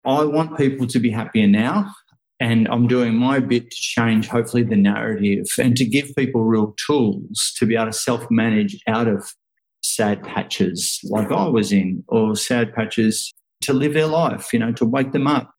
I want people to be happier now, and I'm doing my bit to change, hopefully, the narrative and to give people real tools to be able to self-manage out of sad patches like I was in, or sad patches to live their life, to wake them up.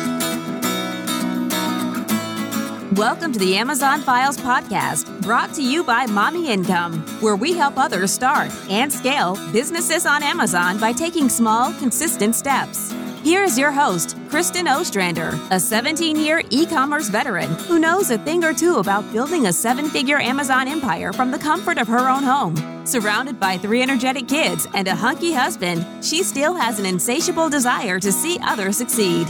Welcome to the Amazon Files podcast, brought to you by Mommy Income, where we help others start and scale businesses on Amazon by taking small, consistent steps. Here's your host, Kristen Ostrander, a 17-year e-commerce veteran who knows a thing or two about building a 7-figure Amazon empire from the comfort of her own home. Surrounded by 3 energetic kids and a hunky husband, she still has an insatiable desire to see others succeed.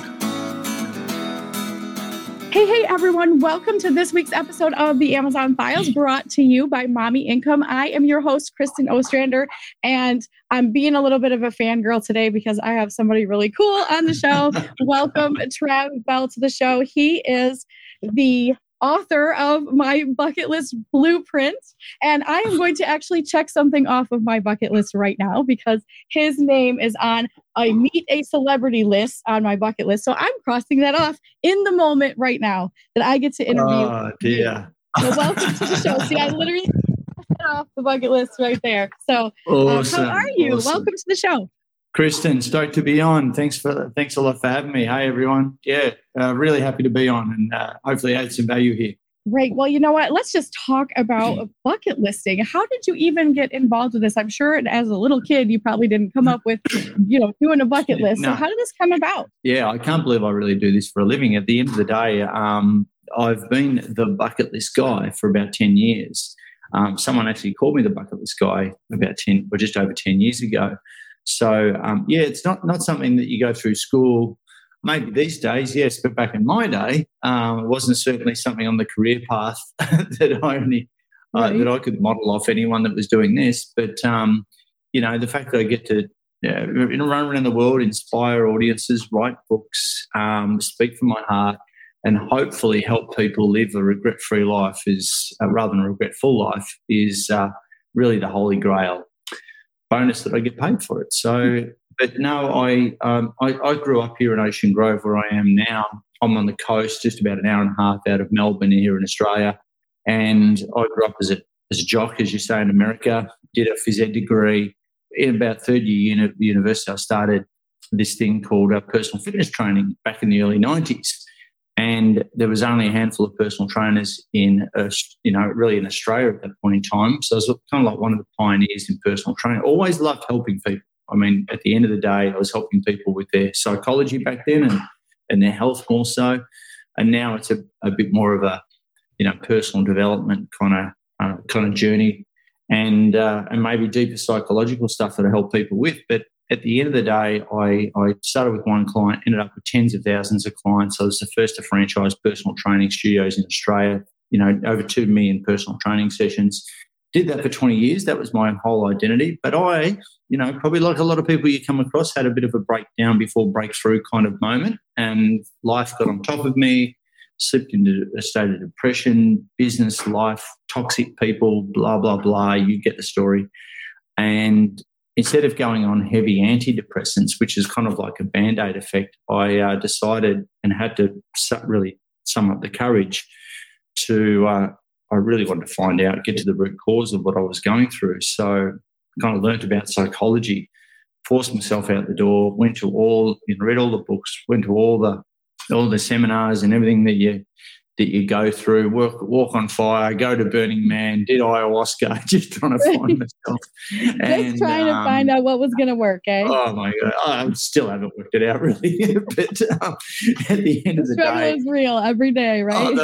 Hey, everyone. Welcome to this week's episode of the Amazon Files, brought to you by Mommy Income. I am your host, Kristen Ostrander, and I'm being a little bit of a fangirl today because I have somebody really cool on the show. Welcome, Trav Bell, to the show. He is the author of my bucket list blueprint, and I am going to actually check something off of my bucket list right now because his name is on a meet a celebrity list on my bucket list. So I'm crossing that off in the moment right now that I get to interview. Oh, dear. So welcome to the show. See, I literally set off the bucket list right there. So awesome. How are you? Awesome. Welcome to the show. Kristen, stoked to be on. Thanks a lot for having me. Hey, everyone. Yeah, really happy to be on and hopefully add some value here. Great. Well, you know what? Let's just talk about bucket listing. How did you even get involved with this? I'm sure as a little kid, you probably didn't come up with, doing a bucket list. No. So how did this come about? Yeah, I can't believe I really do this for a living. At the end of the day, I've been the bucket list guy for about 10 years. Someone actually called me the bucket list guy about 10 or just over 10 years ago. So, it's not something that you go through school. Maybe these days, yes, but back in my day, it wasn't certainly something on the career path that I could model off anyone that was doing this. But, the fact that I get to run around the world, inspire audiences, write books, speak from my heart, and hopefully help people live a regret-free life rather than a regretful life is really the holy grail. Bonus that I get paid for it. So, but no, I grew up here in Ocean Grove where I am now. I'm on the coast, just about an hour and a half out of Melbourne here in Australia. And I grew up as a jock, as you say, in America, did a phys ed degree. In about third year at university, I started this thing called personal fitness training back in the early 90s. And there was only a handful of personal trainers really in Australia at that point in time. So I was kind of like one of the pioneers in personal training. Always loved helping people. I mean, at the end of the day, I was helping people with their psychology back then and their health more so. And now it's a bit more of a, personal development kind of journey and maybe deeper psychological stuff that I help people with. But at the end of the day, I started with one client, ended up with tens of thousands of clients. I was the first to franchise personal training studios in Australia, over 2 million personal training sessions. Did that for 20 years. That was my whole identity. But I, probably like a lot of people you come across, had a bit of a breakdown before breakthrough kind of moment. And life got on top of me, slipped into a state of depression, business life, toxic people, blah, blah, blah. You get the story. And instead of going on heavy antidepressants, which is kind of like a Band-Aid effect, I decided and had to really sum up the courage to, I really wanted to find out, get to the root cause of what I was going through. So I kind of learnt about psychology, forced myself out the door, went to read all the books, went to all the seminars and everything that you go through, walk on fire, go to Burning Man, did ayahuasca, just trying to find myself. Just trying to find out what was going to work, eh? Oh, my God. I still haven't worked it out, really. But at the end of the day... The struggle is real every day, right?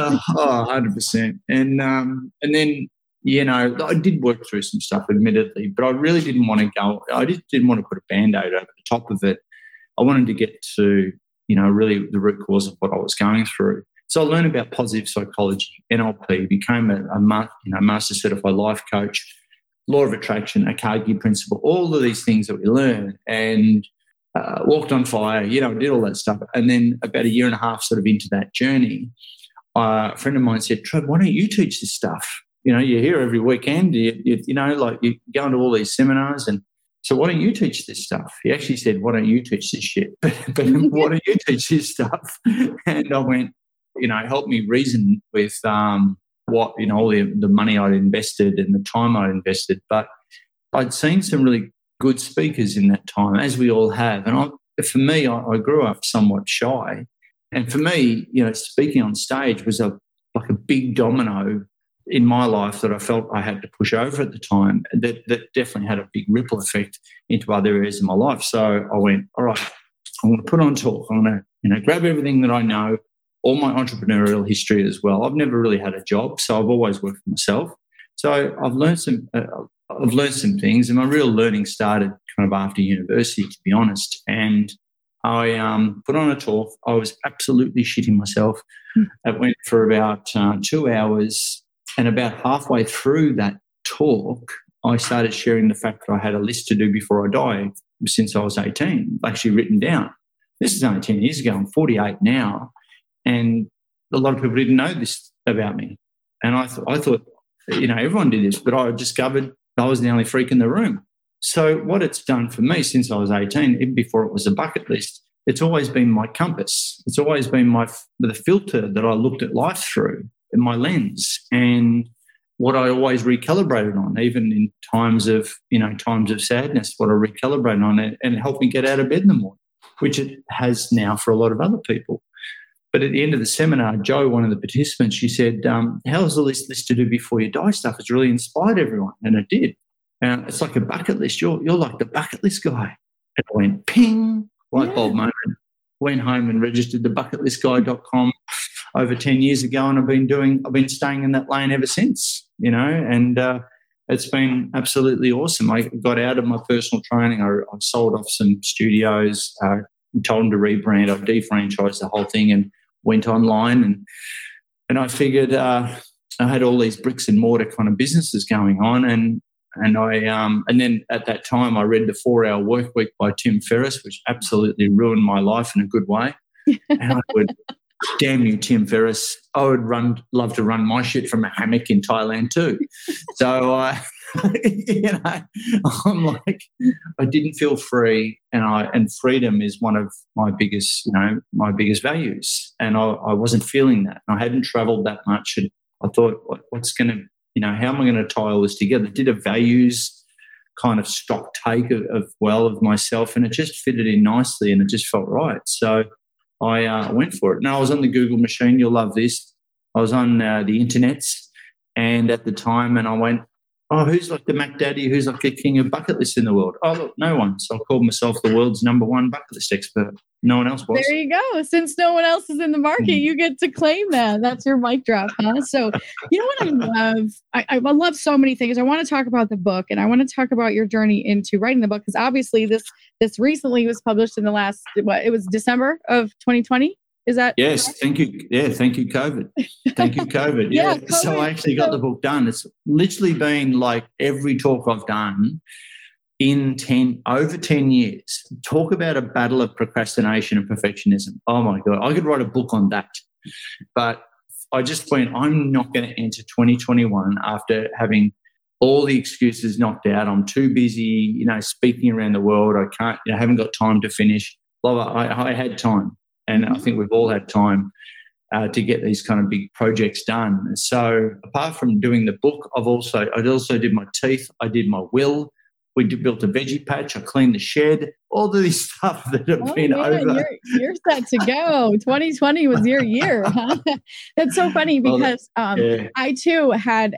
100%. And then, I did work through some stuff, admittedly, but I really didn't want to go... I just didn't want to put a Band-Aid over the top of it. I wanted to get to, really the root cause of what I was going through. So I learned about positive psychology, NLP, became a master certified life coach, law of attraction, a Carnegie principle, all of these things that we learn, and walked on fire, did all that stuff. And then about a year and a half sort of into that journey, a friend of mine said, Trev, why don't you teach this stuff? You're here every weekend, you go into all these seminars and so why don't you teach this stuff? He actually said, why don't you teach this shit? But why don't you teach this stuff? And I went, help me reason with what, all the money I'd invested and the time I'd invested. But I'd seen some really good speakers in that time, as we all have. And for me, I grew up somewhat shy. And for me, speaking on stage was like a big domino in my life that I felt I had to push over at the time. That definitely had a big ripple effect into other areas of my life. So I went, all right, I'm going to put on talk. I'm going to, grab everything that I know, all my entrepreneurial history as well. I've never really had a job, so I've always worked for myself. So I've learned some things, and my real learning started kind of after university, to be honest. And I put on a talk. I was absolutely shitting myself. It went for about 2 hours, and about halfway through that talk, I started sharing the fact that I had a list to do before I die since I was 18, actually written down. This is only 10 years ago. I'm 48 now. And a lot of people didn't know this about me. And I thought, everyone did this, but I discovered I was the only freak in the room. So what it's done for me since I was 18, even before it was a bucket list, it's always been my compass. It's always been the filter that I looked at life through, in my lens, and what I always recalibrated on, even in times of sadness, what I recalibrated on, and it helped me get out of bed in the morning, which it has now for a lot of other people. But at the end of the seminar, Jo, one of the participants, she said, how's all this list to do before you die stuff? It's really inspired everyone. And it did. It's like a bucket list. You're like the bucket list guy. And I went, ping, light bulb moment. Went home and registered the bucketlistguy.com over 10 years ago. And I've been staying in that lane ever since, and it's been absolutely awesome. I got out of my personal training. I sold off some studios, told them to rebrand. I defranchised the whole thing and went online, and I figured I had all these bricks and mortar kind of businesses going on, and then at that time I read The 4-Hour Workweek by Tim Ferriss, which absolutely ruined my life in a good way. And I would, damn you, Tim Ferriss, I would love to run my shit from a hammock in Thailand too. So I'm like, I didn't feel free, and freedom is one of my biggest values, and I wasn't feeling that. I hadn't travelled that much, and I thought, what's going to, how am I going to tie all this together? Did a values kind of stock take of myself, and it just fitted in nicely, and it just felt right. So I went for it. Now I was on the Google machine. You'll love this. I was on the internets, and at the time, and I went, oh, who's like the Mac Daddy? Who's like the king of bucket lists in the world? Oh, look, no one. So I called myself the world's #1 bucket list expert. No one else was. There you go. Since no one else is in the market, you get to claim that. That's your mic drop, huh? So, what I love? I love so many things. I want to talk about the book, and I want to talk about your journey into writing the book, because obviously this recently was published in the last, it was December of 2020. Is that? Yes. Correct? Thank you. Yeah. Thank you, COVID. Thank you, COVID. Yeah. COVID. So I actually got the book done. It's literally been like every talk I've done in over 10 years. Talk about a battle of procrastination and perfectionism. Oh my God. I could write a book on that. But I just went, I'm not going to enter 2021 after having all the excuses knocked out. I'm too busy, speaking around the world. I can't, I haven't got time to finish. I had time. And I think we've all had time to get these kind of big projects done. So apart from doing the book, I also did my teeth. I did my will. We built a veggie patch. I cleaned the shed. All of this stuff that have been over. You're set to go. 2020 was your year. Huh? That's so funny because I too had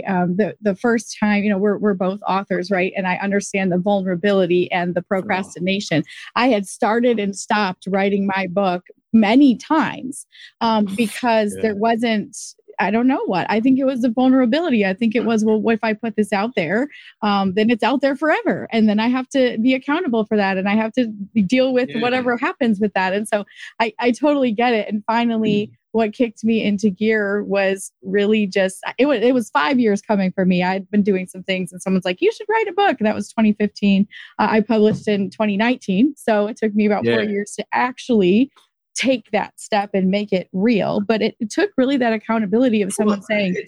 the first time. We're both authors, right? And I understand the vulnerability and the procrastination. I had started and stopped writing my book many times because there wasn't. I don't know what. I think it was the vulnerability. I think it was, well, if I put this out there, then it's out there forever. And then I have to be accountable for that. And I have to deal with whatever happens with that. And so I totally get it. And finally, what kicked me into gear was really just, it was 5 years coming for me. I'd been doing some things and someone's like, you should write a book. And that was 2015. I published in 2019. So it took me about 4 years to actually take that step and make it real. But it took really that accountability of someone saying,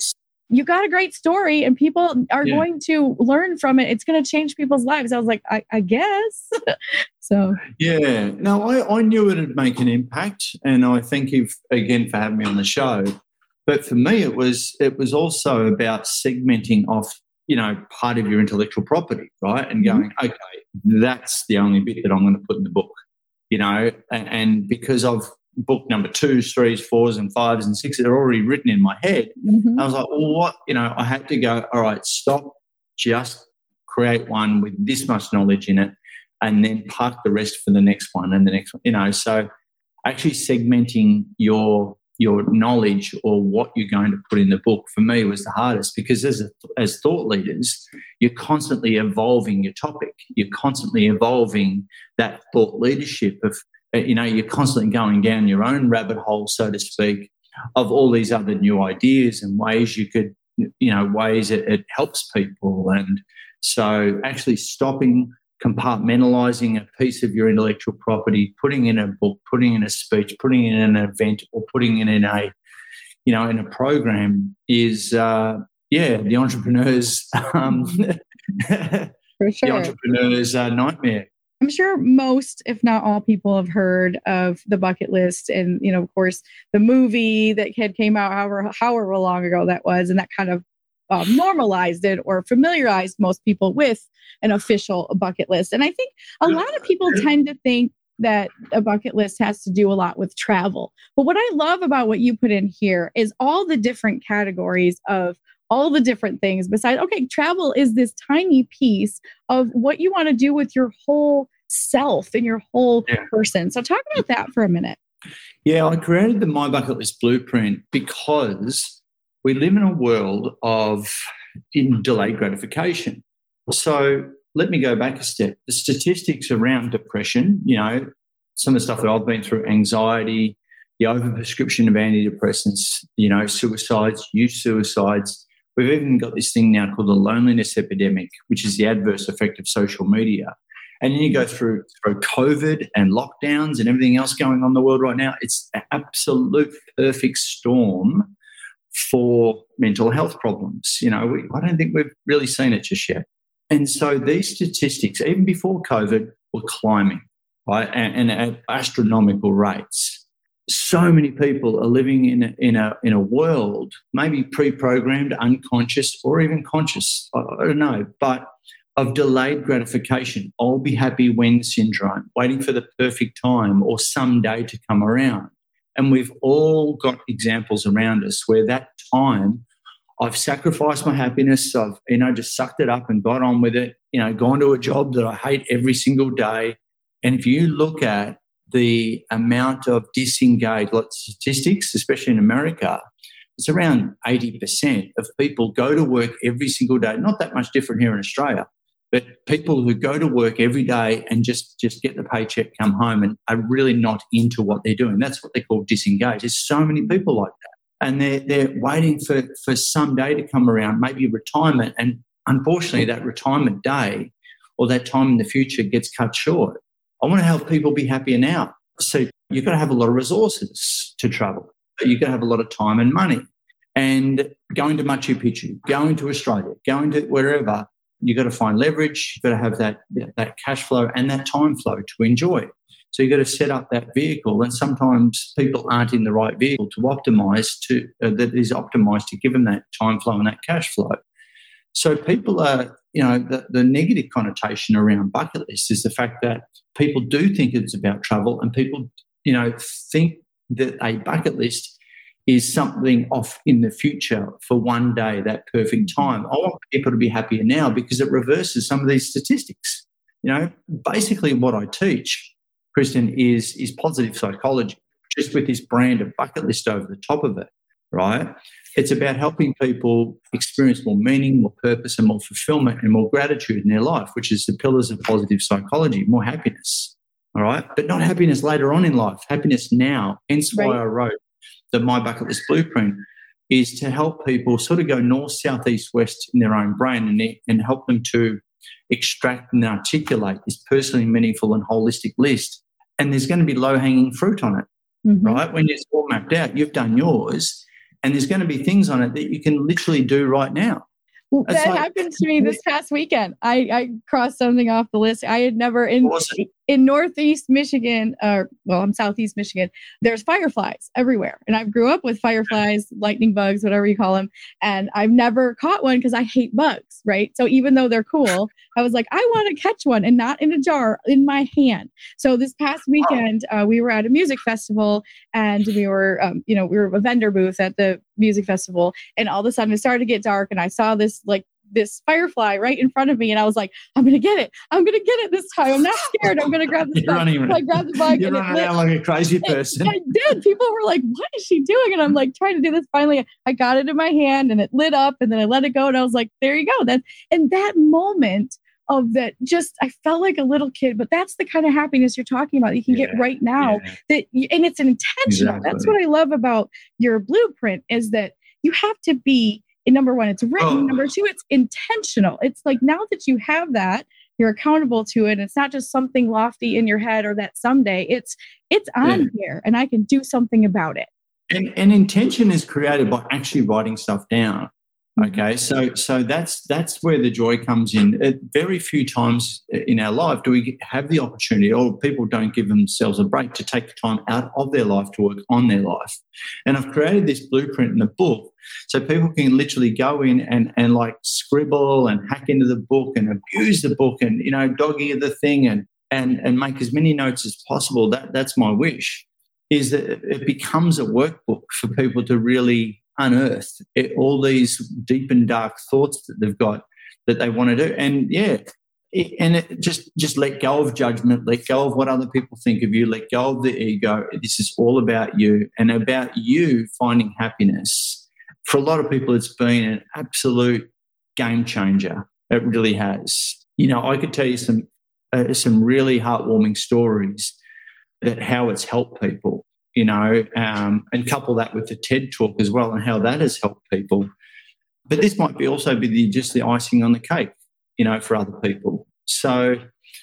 you got a great story and people are going to learn from it. It's going to change people's lives. I was like, I guess. So. Yeah. No, I knew it'd make an impact. And I thank you again for having me on the show. But for me, it was also about segmenting off, part of your intellectual property, right? And going, okay, that's the only bit that I'm going to put in the book, and because of book number 2s, 3s, 4s, and 5s and 6s that are already written in my head, I was like, well, what, I had to go, all right, stop, just create one with this much knowledge in it and then park the rest for the next one and the next one, so actually segmenting your knowledge or what you're going to put in the book for me was the hardest, because as thought leaders, you're constantly evolving your topic. You're constantly evolving that thought leadership of, you're constantly going down your own rabbit hole, so to speak, of all these other new ideas and ways you could, ways it helps people. And so actually stopping, compartmentalizing a piece of your intellectual property, putting in a book, putting in a speech, putting in an event, or putting it in a, in a program is, the entrepreneur's, For sure. the entrepreneur's nightmare. I'm sure most, if not all, people have heard of The Bucket List, and of course, the movie that came out however long ago that was, and that kind of normalized it or familiarized most people with an official bucket list. And I think a lot of people tend to think that a bucket list has to do a lot with travel. But what I love about what you put in here is all the different categories of all the different things besides, okay, travel is this tiny piece of what you want to do with your whole self and your whole person. So talk about that for a minute. Yeah, I created the My Bucket List Blueprint because we live in a world of delayed gratification. So let me go back a step. The statistics around depression, some of the stuff that I've been through, anxiety, the overprescription of antidepressants, suicides, youth suicides. We've even got this thing now called the loneliness epidemic, which is the adverse effect of social media. And then you go through COVID and lockdowns and everything else going on in the world right now. It's an absolute perfect storm for mental health problems. I don't think we've really seen it just yet. And so these statistics, even before COVID, were climbing, right, and at astronomical rates. So many people are living in a world, maybe pre-programmed, unconscious, or even conscious, I don't know, but of delayed gratification. I'll be happy when syndrome, waiting for the perfect time or someday to come around. And we've all got examples around us where that time I've sacrificed my happiness. I've, just sucked it up and got on with it, gone to a job that I hate every single day. And if you look at the amount of disengaged statistics, especially in America, it's around 80% of people go to work every single day. Not that much different here in Australia, but people who go to work every day and just get the paycheck, come home, and are really not into what they're doing. That's what they call disengaged. There's so many people like that. And they're waiting for some day to come around, maybe retirement. And unfortunately, that retirement day or that time in the future gets cut short. I want to help people be happier now. So you've got to have a lot of resources to travel. You've got to have a lot of time and money. And going to Machu Picchu, going to Australia, going to wherever, you've got to find leverage. You've got to have that cash flow and that time flow to enjoy. So you've got to set up that vehicle. And sometimes people aren't in the right vehicle to optimize that is optimized to give them that time flow and that cash flow. So people are, the negative connotation around bucket lists is the fact that people do think it's about travel, and people, think that a bucket list is something off in the future for one day, that perfect time. I want people to be happier now because it reverses some of these statistics. Basically what I teach, Kristen, is positive psychology, just with this brand of bucket list over the top of it, right? It's about helping people experience more meaning, more purpose, and more fulfillment and more gratitude in their life, which is the pillars of positive psychology, more happiness, all right? But not happiness later on in life, happiness now. Hence why I wrote the My Bucket List Blueprint, is to help people sort of go north, south, east, west in their own brain and help them to extract and articulate this personally meaningful and holistic list. And there's going to be low-hanging fruit on it, right? When it's all mapped out, you've done yours. And there's going to be things on it that you can literally do right now. That happened to me this past weekend. I crossed something off the list. I had never in Northeast Michigan, I'm Southeast Michigan. There's fireflies everywhere, and I grew up with fireflies, lightning bugs, whatever you call them. And I've never caught one because I hate bugs, right? So even though they're cool, I was like, I want to catch one, and not in a jar, in my hand. So this past weekend, we were at a music festival, and we were a vendor booth at the music festival, and all of a sudden it started to get dark, and I saw this firefly right in front of me, and I was like, I'm gonna get it this time. I'm not scared. I'm gonna grab this bug. I grabbed the bug. You're running around like a crazy person. I did. People were like, what is she doing? And I'm like trying to do this. Finally, I got it in my hand, and it lit up, and then I let it go, and I was like, there you go. That moment of that, just I felt like a little kid, but that's the kind of happiness you're talking about. You can get right now, and it's intentional. Exactly. That's what I love about your blueprint, is that you have to be, number one, it's written. Number two, it's intentional. It's like, now that you have that, you're accountable to it. It's not just something lofty in your head or that someday. It's on here, and I can do something about it. And intention is created by actually writing stuff down. Okay, so that's where the joy comes in. Very few times in our life do we have the opportunity, or people don't give themselves a break to take the time out of their life to work on their life. And I've created this blueprint in the book so people can literally go in and like scribble and hack into the book and abuse the book and, dog-ear the thing and make as many notes as possible. That's my wish, is that it becomes a workbook for people to really unearth all these deep and dark thoughts that they've got that they want to do. And just let go of judgment, let go of what other people think of you, let go of the ego. This is all about you and about you finding happiness. For a lot of people, it's been an absolute game changer. It really has. I could tell you some really heartwarming stories that how it's helped people. And couple that with the TED Talk as well, and how that has helped people. But this might also be just the icing on the cake, for other people. So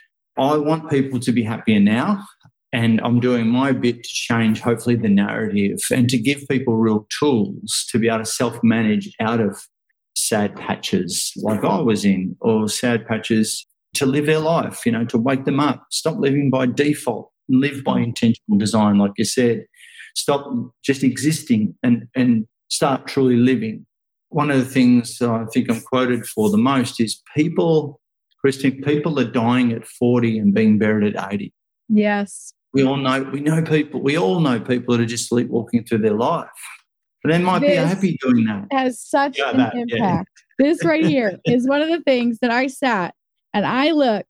I want people to be happier now, and I'm doing my bit to change, hopefully, the narrative and to give people real tools to be able to self-manage out of sad patches like I was in, or sad patches to live their life, to wake them up, stop living by default. Live by intentional design, like you said. Stop just existing and start truly living. One of the things I think I'm quoted for the most is people are dying at 40 and being buried at 80. Yes. We all know people that are just sleepwalking through their life. But they might be happy doing that. Has such an impact. Yeah. This right here is one of the things that I sat and I looked.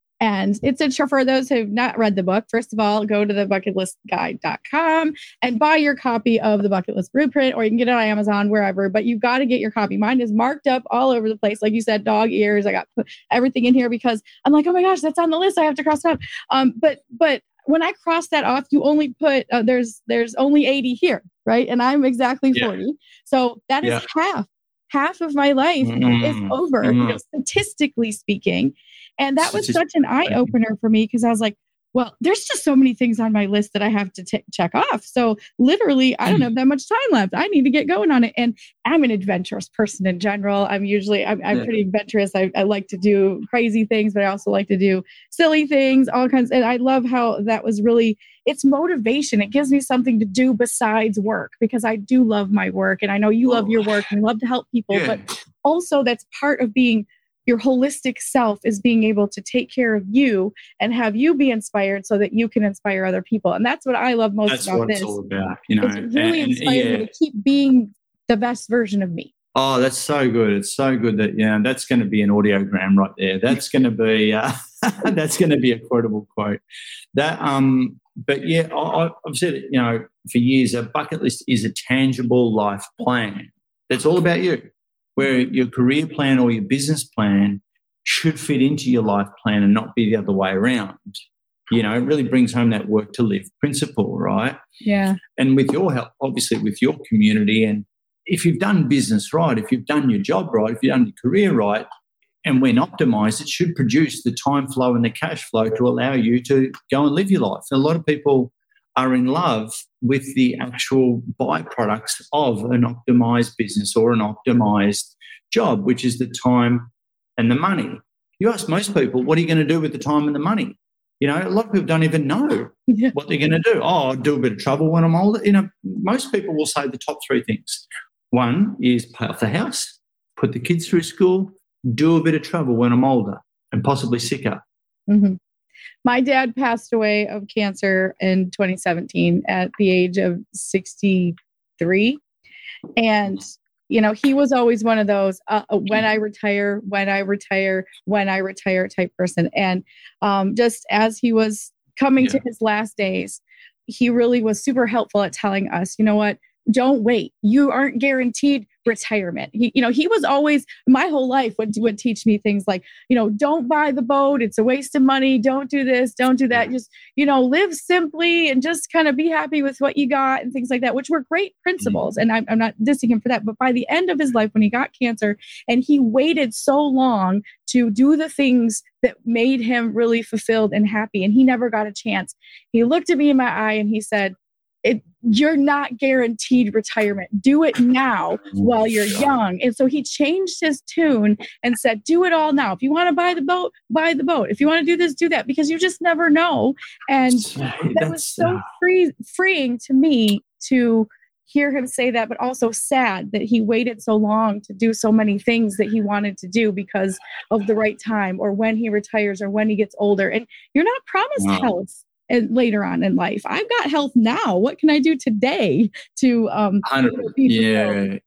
And it's for those who have not read the book, first of all, go to the bucketlistguide.com and buy your copy of the Bucket List Blueprint, or you can get it on Amazon, wherever, but you've got to get your copy. Mine is marked up all over the place. Like you said, dog ears. I got everything in here because I'm like, oh my gosh, that's on the list. I have to cross it out. But when I cross that off, you only put, there's only 80 here, right? And I'm exactly 40. So that is half of my life is over, statistically speaking. And that was such an eye-opener for me, because I was like, well, there's just so many things on my list that I have to check off. So literally, I don't have that much time left. I need to get going on it. And I'm an adventurous person in general. I'm pretty adventurous. I like to do crazy things, but I also like to do silly things, all kinds. And I love how that was really, it's motivation. It gives me something to do besides work, because I do love my work. And I know you love your work and love to help people, but also that's part of being your holistic self, is being able to take care of you and have you be inspired so that you can inspire other people. And that's what I love most about this. That's what it's all about. It really inspires me to keep being the best version of me. Oh, that's so good. It's so good that, that's going to be an audiogram right there. That's going to be, a quotable quote. That, but yeah, I've said it, for years, a bucket list is a tangible life plan. That's all about you. Where your career plan or your business plan should fit into your life plan and not be the other way around. It really brings home that work to live principle, right? Yeah. And with your help, obviously with your community, and if you've done business right, if you've done your job right, if you've done your career right, and when optimized, it should produce the time flow and the cash flow to allow you to go and live your life. And a lot of people are in love with the actual byproducts of an optimized business or an optimized job, which is the time and the money. You ask most people, what are you going to do with the time and the money? A lot of people don't even know what they're going to do. Oh, I'll do a bit of travel when I'm older. Most people will say the top three things. One is pay off the house, put the kids through school, do a bit of travel when I'm older and possibly sicker. Mm-hmm. My dad passed away of cancer in 2017 at the age of 63. And, he was always one of those, when I retire type person. And just as he was coming to his last days, he really was super helpful at telling us, you know what, don't wait. You aren't guaranteed retirement. He was always, my whole life would teach me things like, don't buy the boat. It's a waste of money. Don't do this. Don't do that. Just, live simply and just kind of be happy with what you got and things like that, which were great principles. And I'm not dissing him for that. But by the end of his life, when he got cancer and he waited so long to do the things that made him really fulfilled and happy, and he never got a chance, he looked at me in my eye and he said, you're not guaranteed retirement. Do it now while you're young. And so he changed his tune and said, do it all now. If you want to buy the boat, buy the boat. If you want to do this, do that, because you just never know. And that was so freeing to me to hear him say that, but also sad that he waited so long to do so many things that he wanted to do because of the right time, or when he retires, or when he gets older. And you're not promised health. And later on in life, I've got health now. What can I do today to We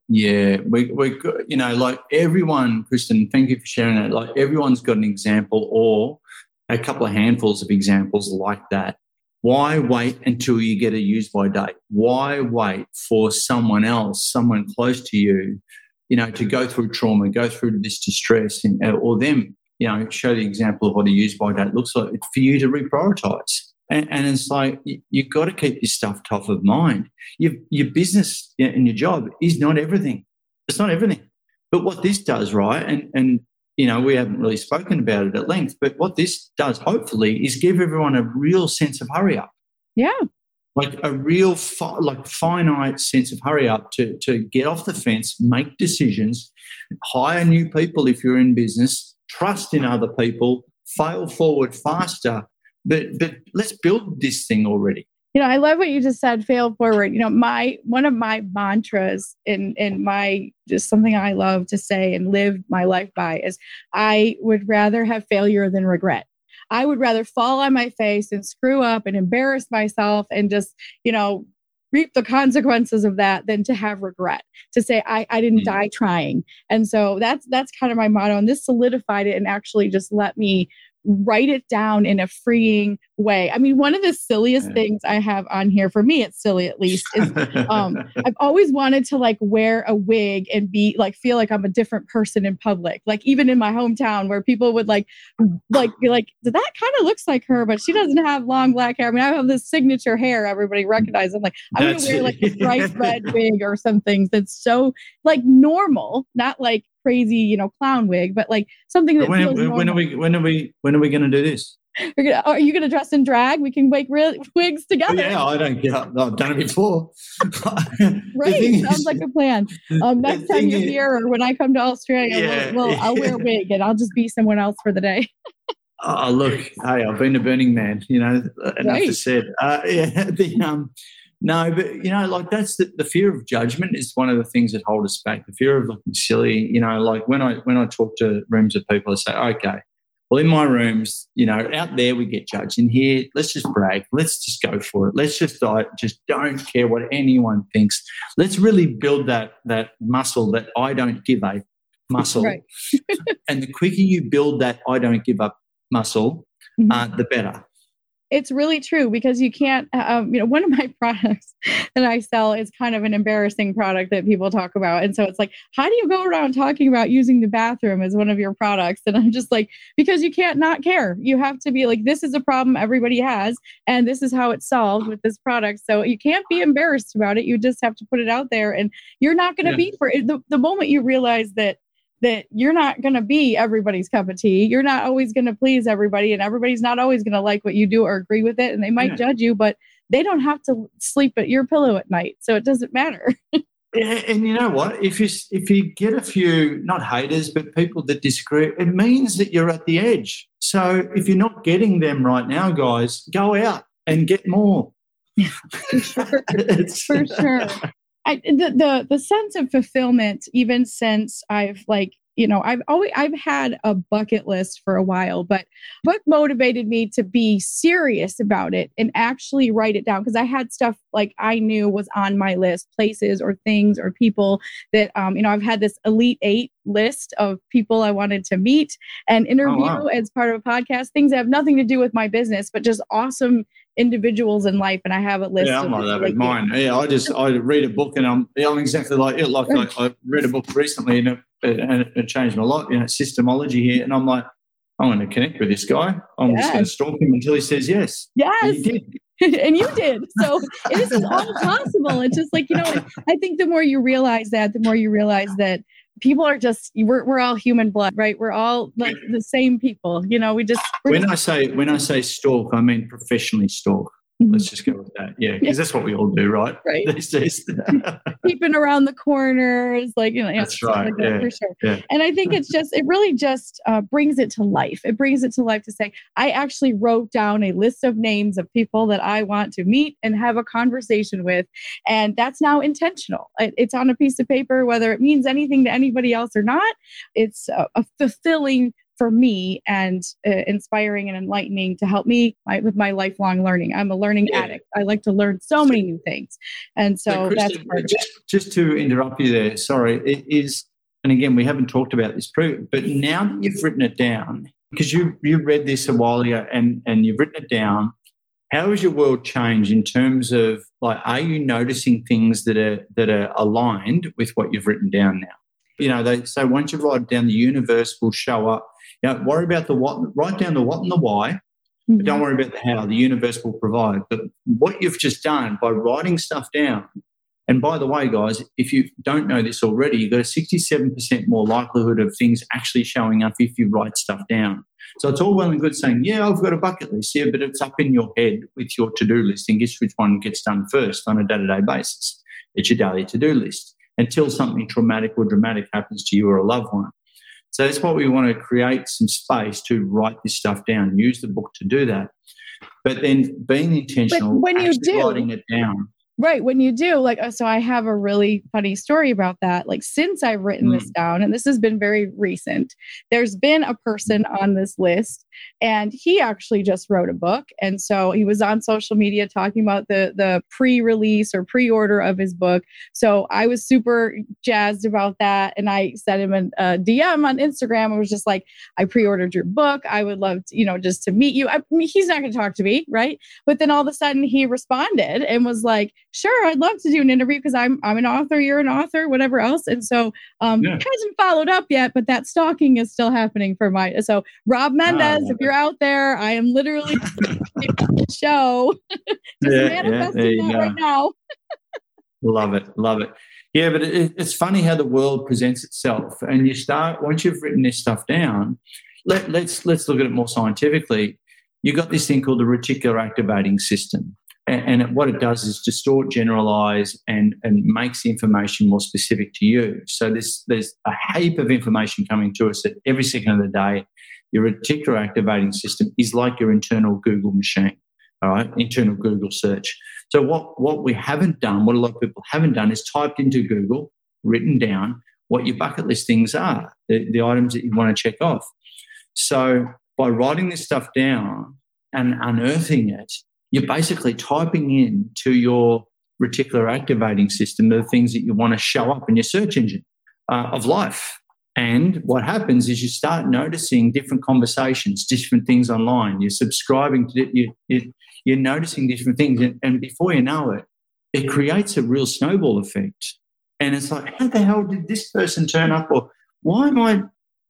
like everyone, Kristen, thank you for sharing that. Like everyone's got an example or a couple of handfuls of examples like that. Why wait until you get a use by date? Why wait for someone else, someone close to you, to go through trauma, go through this distress, or them, show the example of what a use by date looks like for you to reprioritize. And it's like, you've got to keep this stuff top of mind. Your business and your job is not everything. It's not everything. But what this does, right, and we haven't really spoken about it at length, but what this does, hopefully, is give everyone a real sense of hurry up. Yeah. Like a real finite sense of hurry up to get off the fence, make decisions, hire new people if you're in business, trust in other people, fail forward faster. But let's build this thing already. I love what you just said, fail forward. One of my mantras in my, just something I love to say and live my life by is, I would rather have failure than regret. I would rather fall on my face and screw up and embarrass myself and just, reap the consequences of that than to have regret, to say I didn't die trying. And so that's kind of my motto. And this solidified it and actually just let me write it down in a freeing way. I mean, one of the silliest things I have on here, for me, it's silly at least, is I've always wanted to wear a wig and be feel like I'm a different person in public. Like even in my hometown where people would be like, that kind of looks like her, but she doesn't have long black hair. I mean, I have this signature hair everybody recognizes. I'm like, I'm going to wear a bright red wig or something that's so normal, not crazy, clown wig, but something that feels normal. When are we going to do this? Are you going to dress in drag? We can make wigs together. Yeah, I don't get up. I've done it before. Great. Sounds like a plan. Next time you're here or when I come to Australia, I'll wear a wig and I'll just be someone else for the day. Oh, look, hey, I've been to Burning Man, enough is said. No, but that's the fear of judgment is one of the things that hold us back. The fear of looking silly, when I talk to rooms of people, I say, okay, well, in my rooms, out there we get judged. In here, let's just brag. Let's just go for it. Let's just don't care what anyone thinks. Let's really build that muscle, that I don't give a muscle. Right. And the quicker you build that I don't give up muscle, the better. It's really true because you can't, one of my products that I sell is kind of an embarrassing product that people talk about. And so it's like, how do you go around talking about using the bathroom as one of your products? And I'm just like, because you can't not care. You have to be like, this is a problem everybody has, and this is how it's solved with this product. So you can't be embarrassed about it. You just have to put it out there, and you're not going to be for it. The moment you realize that you're not going to be everybody's cup of tea. You're not always going to please everybody, and everybody's not always going to like what you do or agree with it. And they might judge you, but they don't have to sleep at your pillow at night. So it doesn't matter. And you know what? If you get a few, not haters, but people that disagree, it means that you're at the edge. So if you're not getting them right now, guys, go out and get more. For sure. For sure. The sense of fulfillment, even since I've I've had a bucket list for a while, but what motivated me to be serious about it and actually write it down, because I had stuff like I knew was on my list, places or things or people that, I've had this Elite 8 list of people I wanted to meet and interview as part of a podcast, things that have nothing to do with my business, but just awesome individuals in life. And I have a list. Yeah, I'm like that with mine. Yeah, I read a book and I'm exactly like it. Like I read a book recently and it changed my life. Systemology here, and I'm like, I'm going to connect with this guy. I'm just going to stalk him until he says yes. Yes, and he did. And you did. So this is all possible. It's just like, I think the more you realize that, people are just, we're all human blood, right? We're all like the same people. When I say stalk, I mean professionally stalk. Let's just go with that. Yeah, because that's what we all do, right? Right. Keeping around the corners, that's right. Like that, for sure. Yeah. And I think it really just brings it to life. It brings it to life to say, I actually wrote down a list of names of people that I want to meet and have a conversation with. And that's now intentional. It's on a piece of paper, whether it means anything to anybody else or not. It's a fulfilling for me and inspiring and enlightening to help me with my lifelong learning. I'm a learning addict. I like to learn so many new things. And so that's part of it. Just to interrupt you there, sorry, it is, and again, we haven't talked about this, but now that you've written it down, because you read this a while ago and you've written it down, how has your world changed in terms of, are you noticing things that are aligned with what you've written down now? They say once you write it down, the universe will show up. Worry about the what, write down the what and the why, but don't worry about the how. The universe will provide. But what you've just done by writing stuff down, and by the way, guys, if you don't know this already, you've got a 67% more likelihood of things actually showing up if you write stuff down. So it's all well and good saying, I've got a bucket list, but it's up in your head with your to-do list, and guess which one gets done first on a day-to-day basis? It's your daily to-do list until something traumatic or dramatic happens to you or a loved one. So that's what we want to create, some space to write this stuff down, use the book to do that. But then being intentional, when you do, writing it down. Right. When you do, so I have a really funny story about that. Since I've written this down, and this has been very recent, there's been a person on this list, and he actually just wrote a book. And so he was on social media talking about the pre-release or pre-order of his book. So I was super jazzed about that. And I sent him a DM on Instagram. I was just like, I pre-ordered your book. I would love to, just to meet you. He's not going to talk to me. Right. But then all of a sudden he responded and was like, sure, I'd love to do an interview because I'm an author, you're an author, whatever else. And so hasn't followed up yet, but that stalking is still happening for so Rob Mendez, if you're out there, I am literally the show. Manifesting that right now. Love it. Yeah, but it's funny how the world presents itself. And you start, once you've written this stuff down, let's look at it more scientifically. You've got this thing called the reticular activating system. And what it does is distort, generalize, and makes the information more specific to you. So there's a heap of information coming to us at every second of the day. Your reticular activating system is like your internal Google machine, all right, internal Google search. So what we haven't done, what a lot of people haven't done, is typed into Google, written down what your bucket list things are, the items that you want to check off. So by writing this stuff down and unearthing it, you're basically typing in to your reticular activating system the things that you want to show up in your search engine of life. And what happens is you start noticing different conversations, different things online. You're subscribing to it. You're noticing different things. And before you know it, it creates a real snowball effect. And it's like, how the hell did this person turn up? Or why am I?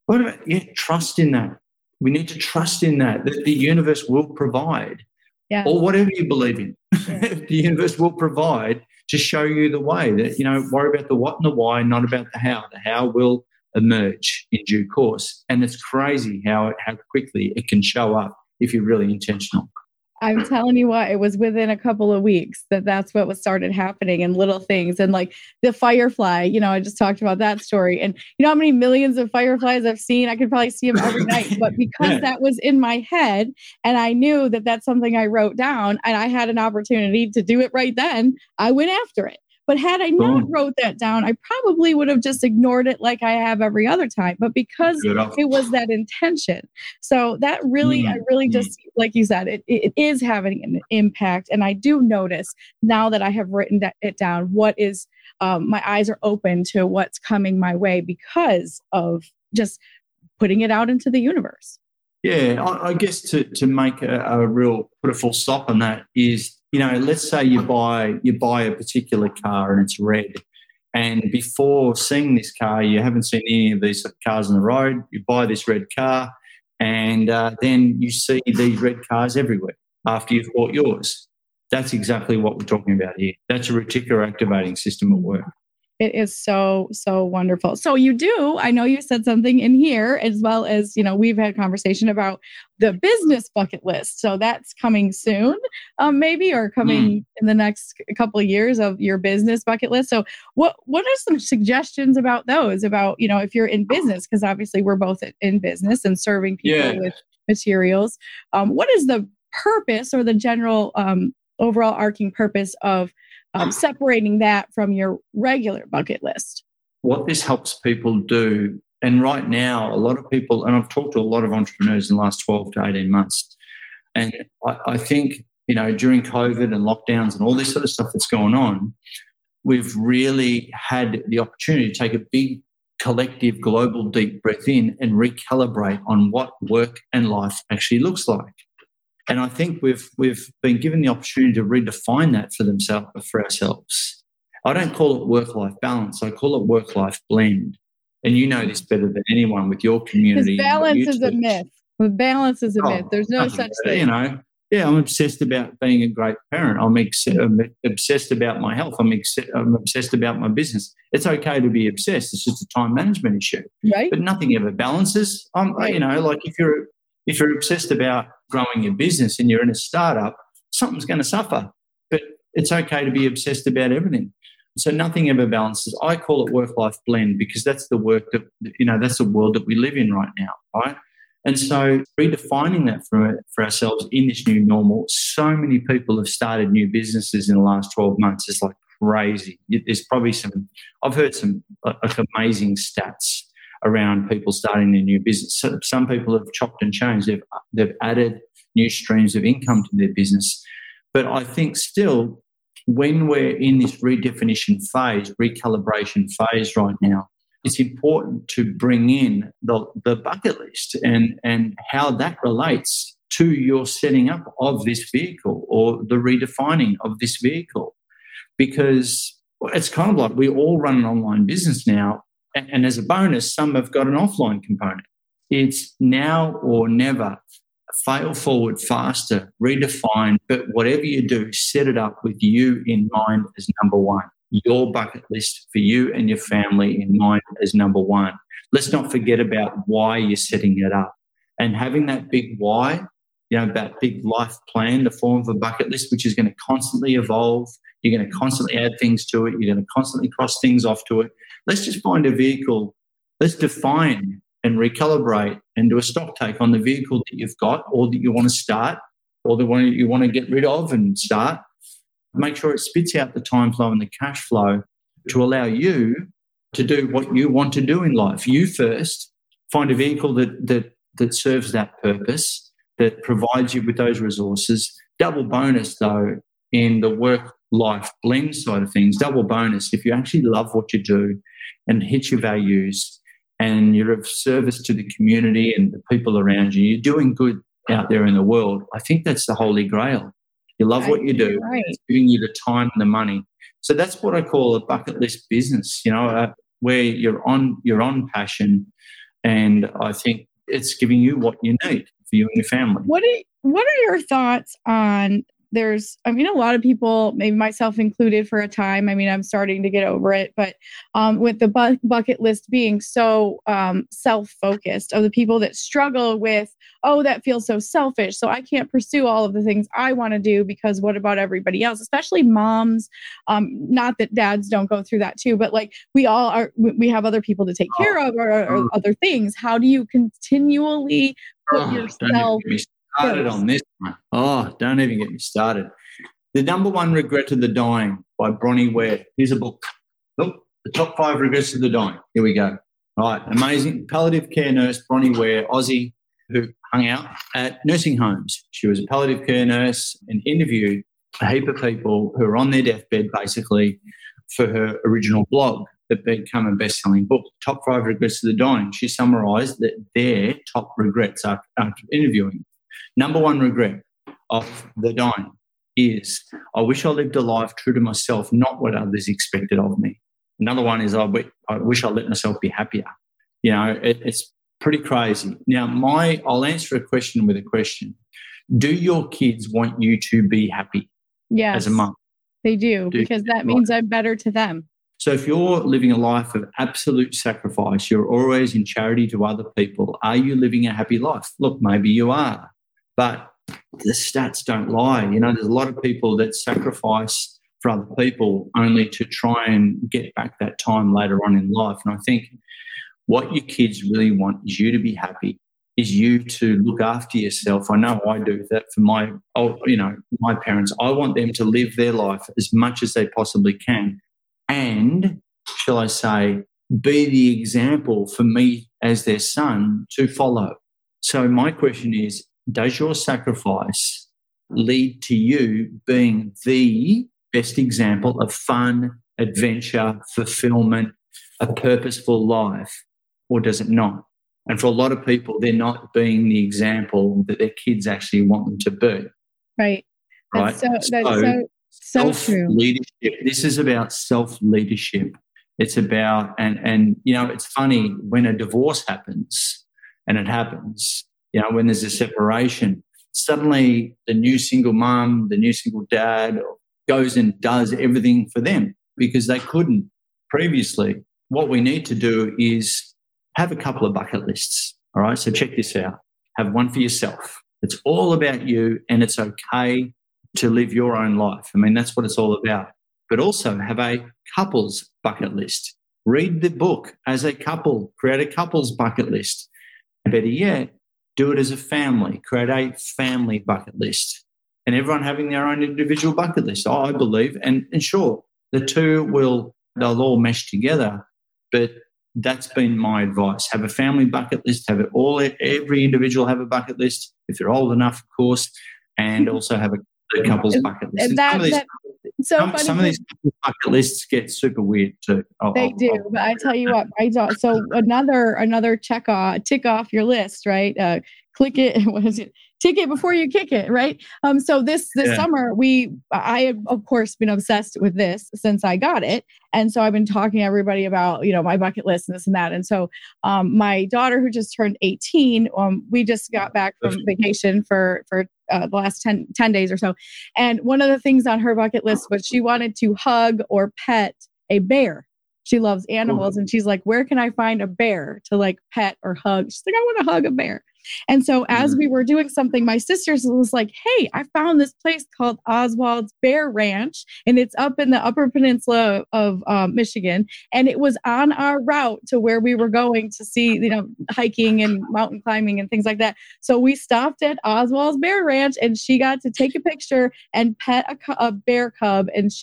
Trust in that. We need to trust in that the universe will provide. Yeah. Or whatever you believe in, the universe will provide to show you the way. That, worry about the what and the why, not about the how. The how will emerge in due course. And it's crazy how quickly it can show up if you're really intentional. I'm telling you what, it was within a couple of weeks that's what was started happening, and little things. And like the firefly, I just talked about that story. And you know how many millions of fireflies I've seen? I could probably see them every night. But because that was in my head and I knew that that's something I wrote down and I had an opportunity to do it right then, I went after it. But had I not wrote that down, I probably would have just ignored it like I have every other time. But because it was that intention. So that really, I really just, like you said, it is having an impact. And I do notice now that I have written it down, what is, my eyes are open to what's coming my way because of just putting it out into the universe. Yeah, I guess to make put a full stop on that is, let's say you buy a particular car and it's red, and before seeing this car, you haven't seen any of these cars on the road. You buy this red car, and then you see these red cars everywhere after you've bought yours. That's exactly what we're talking about here. That's a reticular activating system at work. It is so, so wonderful. So I know you said something in here, as well as, we've had a conversation about the business bucket list. So that's coming soon, maybe, or coming in the next couple of years of your business bucket list. So what are some suggestions about those, about, if you're in business, because obviously we're both in business and serving people with materials. What is the purpose or the general overall arcing purpose of separating that from your regular bucket list? What this helps people do, and right now, a lot of people, and I've talked to a lot of entrepreneurs in the last 12 to 18 months, and I think, during COVID and lockdowns and all this sort of stuff that's going on, we've really had the opportunity to take a big collective global deep breath in and recalibrate on what work and life actually looks like. And I think we've been given the opportunity to redefine that for ourselves. I don't call it work-life balance. I call it work-life blend. And you know this better than anyone with your community. Because balance is a myth. Balance is a myth. There's no such thing. I'm obsessed about being a great parent. I'm obsessed about my health. I'm obsessed about my business. It's okay to be obsessed. It's just a time management issue. Right. But nothing ever balances. Like if you're obsessed about growing your business and you're in a startup, something's going to suffer. But it's okay to be obsessed about everything. So nothing ever balances. I call it work-life blend because that's the work that, that's the world that we live in right now, right? And so redefining that for ourselves in this new normal, so many people have started new businesses in the last 12 months. It's like crazy. There's probably I've heard some amazing stats around people starting their new business. So some people have chopped and changed. They've added new streams of income to their business. But I think still, when we're in this redefinition phase, recalibration phase right now, it's important to bring in the bucket list and how that relates to your setting up of this vehicle or the redefining of this vehicle. Because it's kind of like we all run an online business now. And as a bonus, some have got an offline component. It's now or never. Fail forward faster, redefine, but whatever you do, set it up with you in mind as number one. Your bucket list for you and your family in mind as number one. Let's not forget about why you're setting it up. And having that big why, that big life plan, the form of a bucket list, which is going to constantly evolve. You're going to constantly add things to it. You're going to constantly cross things off to it. Let's just find a vehicle. Let's define and recalibrate and do a stock take on the vehicle that you've got or that you want to start or the one that you want to get rid of and start. Make sure it spits out the time flow and the cash flow to allow you to do what you want to do in life. You first find a vehicle that serves that purpose, that provides you with those resources. Double bonus, though, in the work-life blend side of things, double bonus if you actually love what you do and hit your values and you're of service to the community and the people around you, you're doing good out there in the world. I think that's the holy grail. You love what you do. Right. It's giving you the time and the money. So that's what I call a bucket list business, where you're on passion, and I think it's giving you what you need for you and your family. What are your thoughts on there's, I mean, a lot of people, maybe myself included for a time, I mean, I'm starting to get over it, but with the bucket list being so self-focused, of the people that struggle with, oh, that feels so selfish, so I can't pursue all of the things I want to do because what about everybody else, especially moms? Not that dads don't go through that too, but like we all are, we have other people to take care of or other things. How do you continually put yourself started on this one? Oh, don't even get me started. The Number One Regret of the Dying by Bronnie Ware. Here's a book. Look, the top 5 regrets of the dying. Here we go. All right, amazing palliative care nurse Bronnie Ware, Aussie, who hung out at nursing homes. She was a palliative care nurse and interviewed a heap of people who were on their deathbed, basically, for her original blog that became a best-selling book, Top 5 Regrets of the Dying. She summarised that their top regrets after interviewing. Number 1 regret of the dying is, I wish I lived a life true to myself, not what others expected of me. Another one is, I wish I let myself be happier. You know, it's pretty crazy. Now, I'll answer a question with a question. Do your kids want you to be happy? Yes, as a mum? They do, because that means I'm better to them. So if you're living a life of absolute sacrifice, you're always in charity to other people, are you living a happy life? Look, maybe you are, but the stats don't lie. You know, there's a lot of people that sacrifice for other people only to try and get back that time later on in life. And I think what your kids really want is you to be happy, is you to look after yourself. I know I do that for my parents. I want them to live their life as much as they possibly can. And, shall I say, be the example for me as their son to follow. So my question is, does your sacrifice lead to you being the best example of fun, adventure, fulfillment, a purposeful life, or does it not? And for a lot of people, they're not being the example that their kids actually want them to be. Right. Right. So true. Leadership. This is about self-leadership. It's about, and you know, it's funny when a divorce happens, and it happens, you know, when there's a separation, suddenly the new single mum, the new single dad goes and does everything for them because they couldn't previously. What we need to do is have a couple of bucket lists. All right. So check this out. Have one for yourself. It's all about you, and it's okay to live your own life. I mean, that's what it's all about. But also have a couple's bucket list. Read the book as a couple. Create a couple's bucket list. And better yet, do it as a family. Create a family bucket list. And everyone having their own individual bucket list, I believe. And sure, the two they'll all mesh together. But that's been my advice. Have a family bucket list. Have it all. Every individual have a bucket list, if they're old enough, of course, and also have a couple's bucket list. Some of these bucket lists get super weird too. They do, but I tell you what, so another tick off your list, right? Click it. What is it? Tick it before you kick it, right? So this summer, I have of course been obsessed with this since I got it, and so I've been talking to everybody about, you know, my bucket list and this and that. And so my daughter, who just turned 18, we just got back from vacation for the last 10 days or so, and one of the things on her bucket list was she wanted to hug or pet a bear. She loves animals, and she's like, where can I find a bear to like pet or hug? She's like, I want to hug a bear. And so as we were doing something, my sister was like, hey, I found this place called Oswald's Bear Ranch, and it's up in the Upper Peninsula of Michigan. And it was on our route to where we were going to see, you know, hiking and mountain climbing and things like that. So we stopped at Oswald's Bear Ranch, and she got to take a picture and pet a bear cub. And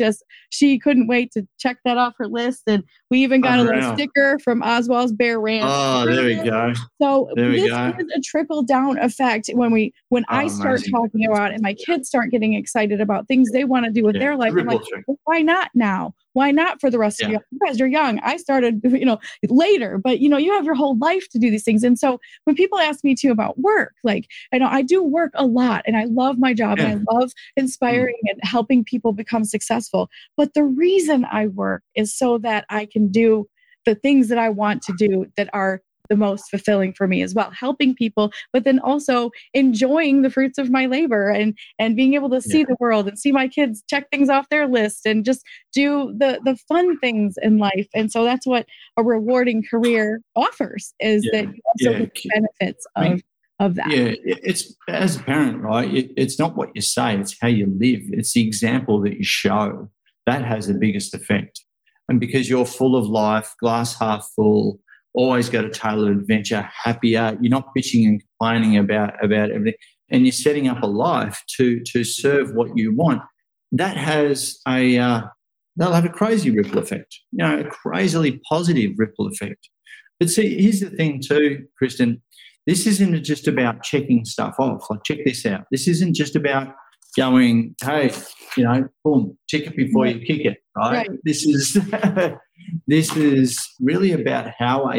she couldn't wait to check that off her list. And we even got a little sticker from Oswald's Bear Ranch. Oh, there we go. So this is a trickle down effect when I start talking about it and my kids start getting excited about things they want to do with their life. I'm like, well, why not now? Why not for the rest of you? You guys are young. I started, you know, later, but you know, you have your whole life to do these things. And so when people ask me too about work, like, I know I do work a lot and I love my job and I love inspiring and helping people become successful. But the reason I work is so that I can do the things that I want to do that are the most fulfilling for me as well, helping people, but then also enjoying the fruits of my labor and being able to see the world and see my kids check things off their list and just do the fun things in life. And so that's what a rewarding career offers, is that you also get the benefits of that. Yeah, it's, as a parent, right, it's not what you say, it's how you live. It's the example that you show that has the biggest effect. And because you're full of life, glass half full, always got a tailored adventure, happier, you're not bitching and complaining about everything, and you're setting up a life to serve what you want, that has they'll have a crazy ripple effect, a crazily positive ripple effect. But see, here's the thing too, Kristen, this isn't just about checking stuff off. Like, check this out. This isn't just about going, hey, boom, check it before you kick it, right? This is really about how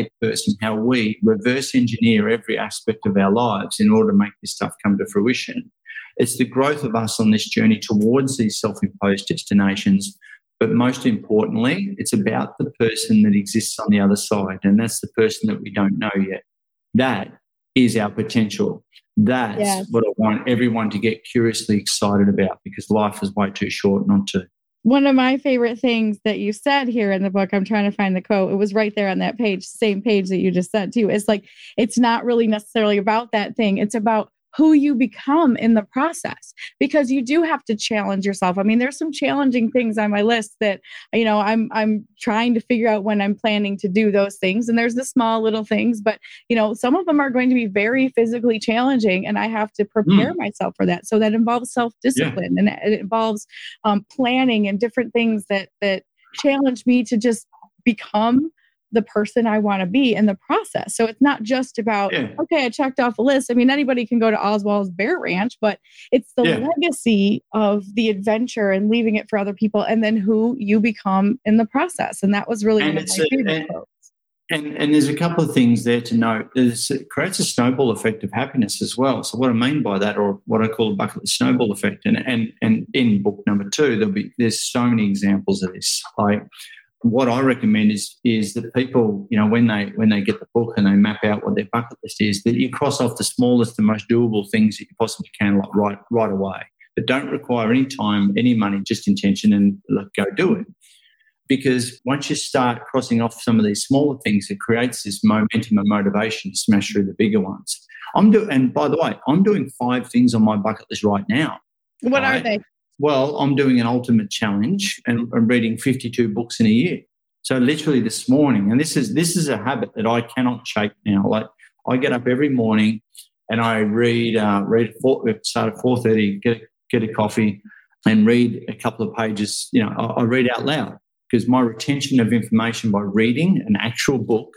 we reverse engineer every aspect of our lives in order to make this stuff come to fruition. It's the growth of us on this journey towards these self-imposed destinations. But most importantly, it's about the person that exists on the other side. And that's the person that we don't know yet. That is our potential. That's what I want everyone to get curiously excited about, because life is way too short not to. One of my favorite things that you said here in the book, I'm trying to find the quote, it was right there on that page, same page that you just said too. It's like, it's not really necessarily about that thing. It's about who you become in the process, because you do have to challenge yourself. I mean, there's some challenging things on my list that, I'm trying to figure out when I'm planning to do those things. And there's the small little things, but, some of them are going to be very physically challenging, and I have to prepare myself for that. So that involves self-discipline and it involves planning and different things that challenge me to just become the person I want to be in the process. So it's not just about, okay, I checked off a list. I mean, anybody can go to Oswald's Bear Ranch, but it's the legacy of the adventure and leaving it for other people, and then who you become in the process. And that was really one of my favorite quotes. And there's a couple of things there to note. It creates a snowball effect of happiness as well. So what I mean by that, or what I call a bucket list snowball effect, and in book number 2, there's so many examples of this. Like, what I recommend is that people, when they get the book and they map out what their bucket list is, that you cross off the smallest and most doable things that you possibly can, like right away, that don't require any time, any money, just intention, and go do it. Because once you start crossing off some of these smaller things, it creates this momentum and motivation to smash through the bigger ones. And by the way, I'm doing 5 things on my bucket list right now. What are they? Well, I'm doing an ultimate challenge, and I'm reading 52 books in a year. So literally this morning, and this is a habit that I cannot shake now. Like, I get up every morning and I read start at 4:30, get a coffee and read a couple of pages. I read out loud, because my retention of information by reading an actual book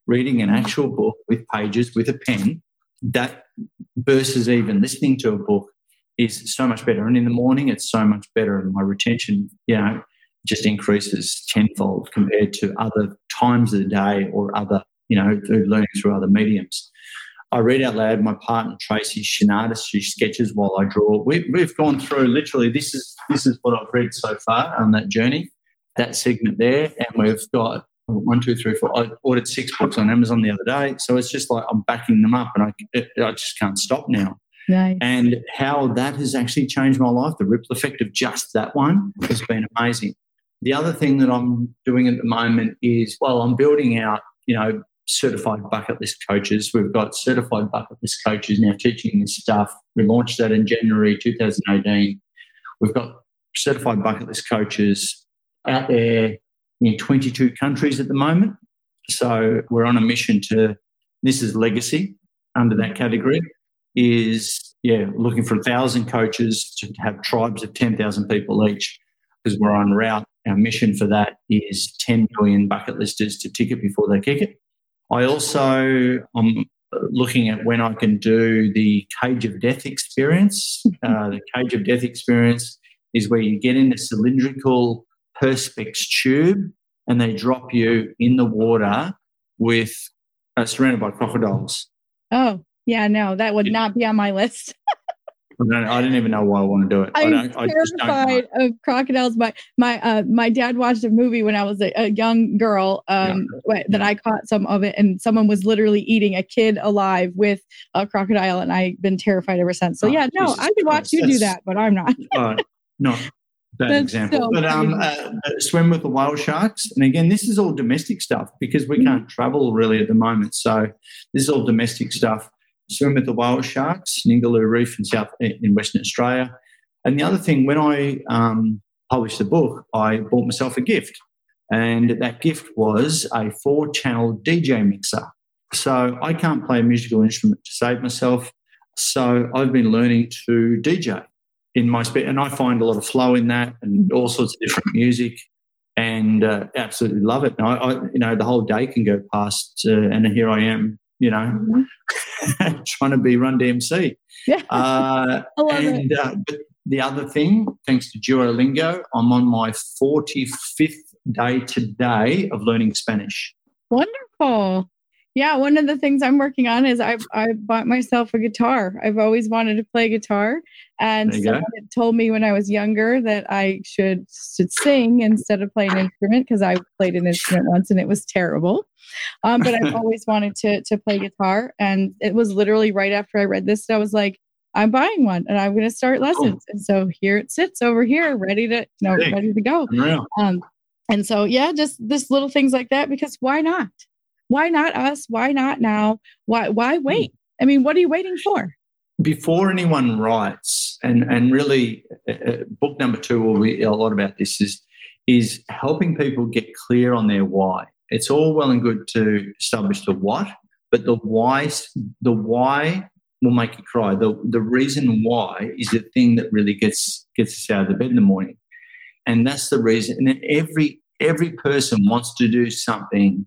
with pages, with a pen, that versus even listening to a book, is so much better. And in the morning, it's so much better. And my retention, just increases tenfold compared to other times of the day or other, through learning through other mediums. I read out loud. My partner, Tracy Shinada, she sketches while I draw. We've gone through, literally, this is what I've read so far on that journey, that segment there. And we've got 1, 2, 3, 4. I ordered 6 books on Amazon the other day. So it's just like I'm backing them up, and I just can't stop now. Nice. And how that has actually changed my life, the ripple effect of just that one has been amazing. The other thing that I'm doing at the moment is, I'm building out, certified bucket list coaches. We've got certified bucket list coaches now teaching this stuff. We launched that in January 2018. We've got certified bucket list coaches out there in 22 countries at the moment. So we're on a mission this is legacy under that category, is looking for 1,000 coaches to have tribes of 10,000 people each, because we're on route. Our mission for that is 10 million bucket listers to tick it before they kick it. I'm looking at when I can do the Cage of Death experience. The Cage of Death experience is where you get in a cylindrical Perspex tube and they drop you in the water with surrounded by crocodiles. Oh, yeah, no, that would not be on my list. I didn't even know why I want to do it. I'm terrified of crocodiles. My dad watched a movie when I was a young girl that I caught some of it, and someone was literally eating a kid alive with a crocodile, and I've been terrified ever since. So I could watch you do that, but I'm not. No, bad example. So but swim with the whale sharks, and again, this is all domestic stuff because we can't travel really at the moment. So this is all domestic stuff. Swim with the whale sharks, Ningaloo Reef in Western Australia. And the other thing, when I published the book, I bought myself a gift. And that gift was a 4-channel DJ mixer. So I can't play a musical instrument to save myself. So I've been learning to DJ in my spare, and I find a lot of flow in that and all sorts of different music, and absolutely love it. And I the whole day can go past, and here I am, trying to be Run DMC. Yeah, I love it. But the other thing, thanks to Duolingo, I'm on my 45th day today of learning Spanish. Wonderful. Yeah, one of the things I'm working on is I bought myself a guitar. I've always wanted to play guitar, and someone had told me when I was younger that I should sing instead of play an instrument, because I played an instrument once and it was terrible. But I've always wanted to play guitar, and it was literally right after I read this, I was like, I'm buying one and I'm going to start lessons. And so here it sits over here, ready to go. And so just this little things like that, because why not? Why not us? Why not now? Why wait? I mean, what are you waiting for? Before anyone writes, and really book number 2 will be a lot about this, is helping people get clear on their why. It's all well and good to establish the what, but the why will make you cry. The reason why is the thing that really gets us out of the bed in the morning. And that's the reason. And then every person wants to do something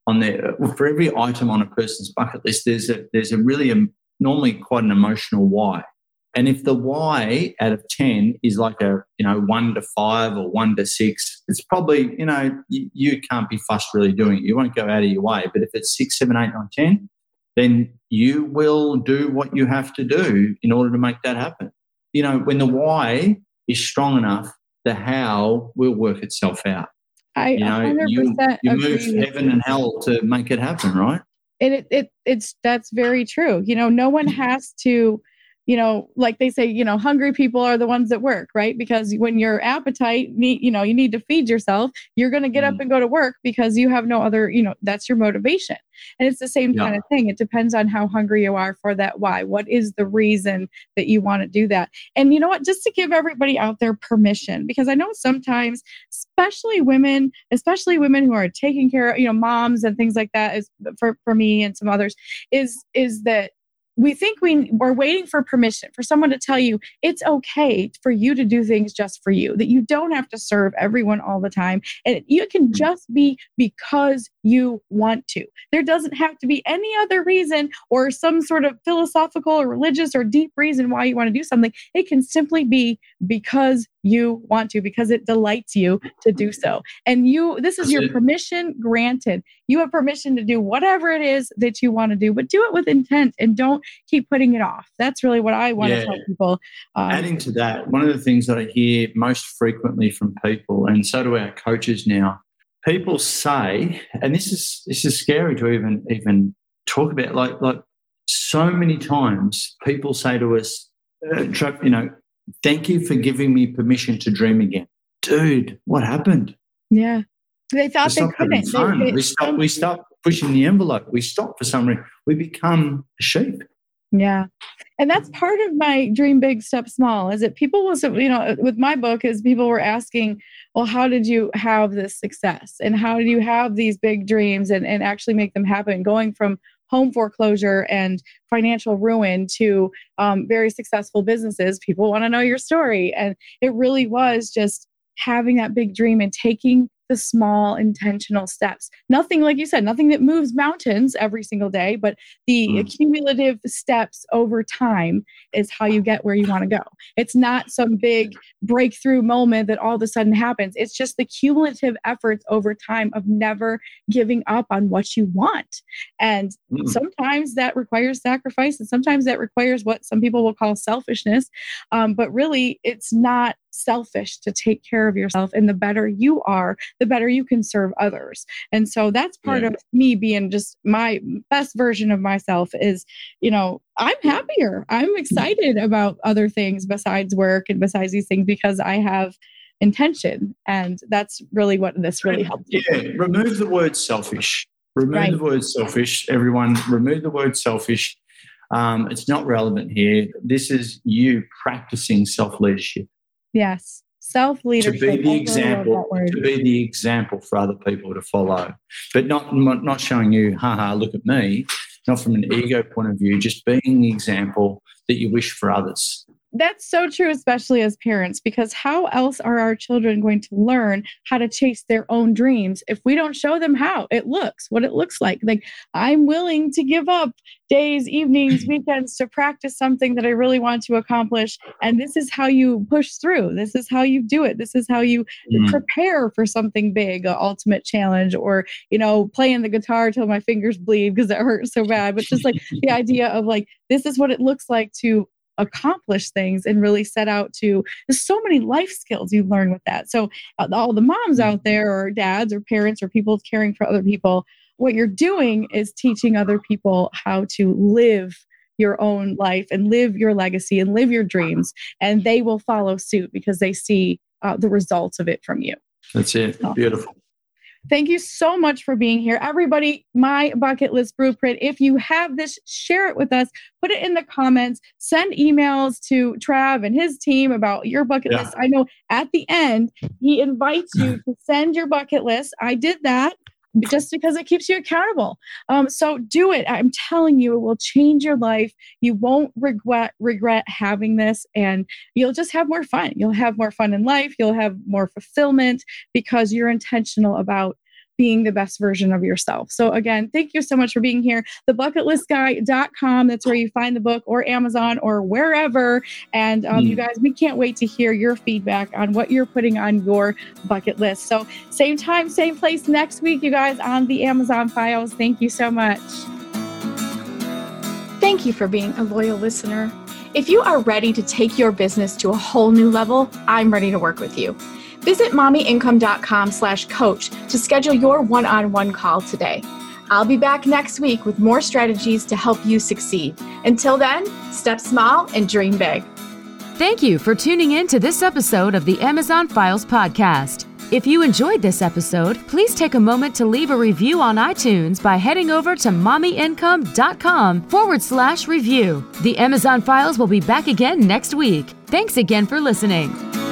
for every item on a person's bucket list, there's a really normally quite an emotional why. And if the why out of 10 is like a 1 to 5 or 1 to 6, it's probably you can't be fussed really doing it. You won't go out of your way. But if it's 6, 7, 8, 9, 10, then you will do what you have to do in order to make that happen. When the why is strong enough, the how will work itself out. I 100% you move heaven and hell to make it happen, right? And that's very true. No one has to, like they say, hungry people are the ones that work, right? Because when your appetite, you need to feed yourself, you're going to get up and go to work because you have no other, that's your motivation. And it's the same kind of thing. It depends on how hungry you are for that why. What is the reason that you want to do that? And you know what? Just to give everybody out there permission, because I know sometimes, especially women who are taking care of, moms and things like that, is for me and some others, is that we think we're waiting for permission for someone to tell you it's okay for you to do things just for you, that you don't have to serve everyone all the time. And you can just be because you want to. There doesn't have to be any other reason or some sort of philosophical or religious or deep reason why you want to do something. It can simply be because you want to, because it delights you to do so. And this is your permission granted. You have permission to do whatever it is that you want to do, but do it with intent and don't keep putting it off. That's really what I want to tell people. Adding to that, one of the things that I hear most frequently from people, and so do our coaches now, people say, and this is scary to even talk about, like so many times people say to us, thank you for giving me permission to dream again. Dude, what happened? Yeah. They thought they couldn't. We stopped pushing the envelope. We stopped for some reason. We become a sheep. Yeah. And that's part of my Dream Big, Step Small, is that people with my book, is people were asking, well, how did you have this success? And how did you have these big dreams and actually make them happen? Going from home foreclosure and financial ruin to very successful businesses. People want to know your story. And it really was just having that big dream and taking the small intentional steps. Nothing, like you said, nothing that moves mountains every single day, but the cumulative steps over time is how you get where you want to go. It's not some big breakthrough moment that all of a sudden happens. It's just the cumulative efforts over time of never giving up on what you want. And sometimes that requires sacrifice, and sometimes that requires what some people will call selfishness. But really, it's not selfish to take care of yourself. And the better you are, the better you can serve others. And so that's part of me being just my best version of myself is, I'm happier. I'm excited about other things besides work and besides these things because I have intention. And that's really what this really helps. Remove the word selfish. The word selfish. Everyone, remove the word selfish. It's not relevant here. This is you practicing self-leadership. Yes. Self-leadership. To be the example for other people to follow. But not showing you, look at me. Not from an ego point of view, just being the example that you wish for others. That's so true, especially as parents, because how else are our children going to learn how to chase their own dreams if we don't show them what it looks like? Like, I'm willing to give up days, evenings, weekends to practice something that I really want to accomplish. And this is how you push through. This is how you do it. This is how you prepare for something big, an ultimate challenge, or, playing the guitar till my fingers bleed because it hurts so bad. But just like the idea of like, this is what it looks like to accomplish things and really set out to. There's so many life skills you learn with that. So all the moms out there, or dads or parents or people caring for other people, what you're doing is teaching other people how to live your own life and live your legacy and live your dreams. And they will follow suit because they see the results of it from you. That's it. Beautiful. Thank you so much for being here. Everybody, my bucket list blueprint. If you have this, share it with us. Put it in the comments. Send emails to Trav and his team about your bucket list. I know at the end, he invites you to send your bucket list. I did that just because it keeps you accountable. So do it. I'm telling you, it will change your life. You won't regret having this, and you'll just have more fun. You'll have more fun in life. You'll have more fulfillment because you're intentional about being the best version of yourself. So again, thank you so much for being here. Thebucketlistguy.com. That's where you find the book, or Amazon, or wherever. And you guys, we can't wait to hear your feedback on what you're putting on your bucket list. So same time, same place next week, you guys, on the Amazon Files. Thank you so much. Thank you for being a loyal listener. If you are ready to take your business to a whole new level, I'm ready to work with you. Visit mommyincome.com/coach to schedule your one-on-one call today. I'll be back next week with more strategies to help you succeed. Until then, step small and dream big. Thank you for tuning in to this episode of the Amazon Files podcast. If you enjoyed this episode, please take a moment to leave a review on iTunes by heading over to mommyincome.com/review. The Amazon Files will be back again next week. Thanks again for listening.